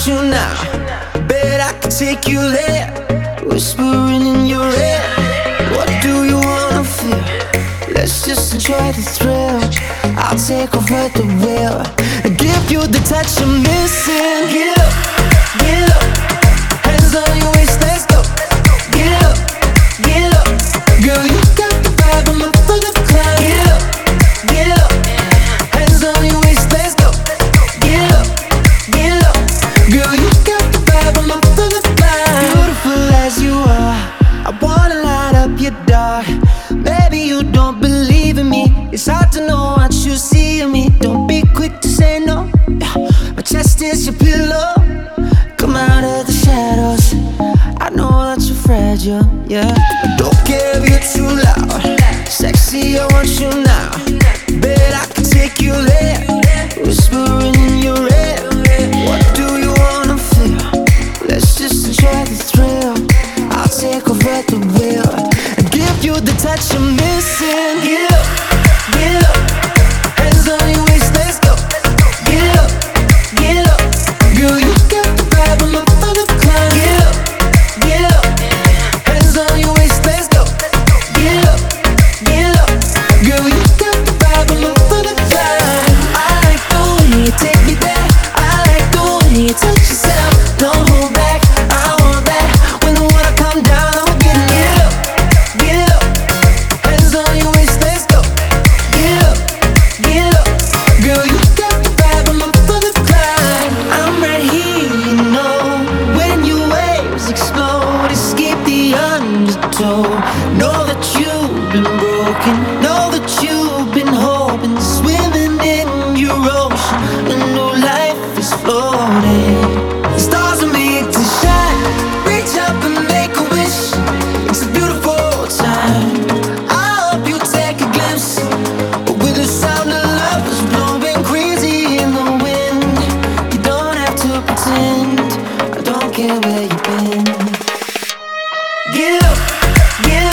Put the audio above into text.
you now. Bet I can take you there, whispering in your ear. What do you wanna feel? Let's just enjoy the thrill. I'll take over the wheel and give you the touch you're missing. Get up, get up, hands on your waist, let's go. Get up, get up, girl, you got the vibe, I'm up for the climb. Get up, get up, hands on your waist, let's go. Get up, get up, girl, you got the vibe, I'm up for the climb. Beautiful as you are, I wanna light up your dark. Maybe you don't believe in me, it's hard to know what you see in me. Don't be quick to say no, my chest is your pillow. Come out of the shadows, I know that you're fragile, yeah. Don't care if you're too loud, sexy, I want you now. Bet I can take you there, whispering in your ear. What do you wanna feel? Let's just enjoy the thrill. I'll take over the wheel and give you the touch you're missing. Get up, get up, hands on your waist, let's go. Get up, get up, girl, you got the vibe, I'm up for the climb. Get up, get up, hands on your waist, let's go. Get up, girl, you got the vibe, I'm up for the climb. I like the way you take me there, I like the way you touch yourself. Don't hold back, I want that. When the water come down, I'll get it. Get up, hands on your waist, let's go. Get up, girl, you got the vibe, I'm up for the climb. I'm right here, you know. When your waves explode, escape the undertow. Know that you've been broken, know that you've been hoping. Swimming in your ocean, a new life is floating. The stars are made to shine, reach up and make a wish. It's a beautiful time, I hope you take a glimpse. With the sound of love is blowing crazy in the wind. You don't have to pretend, I don't care where you've been. Get up,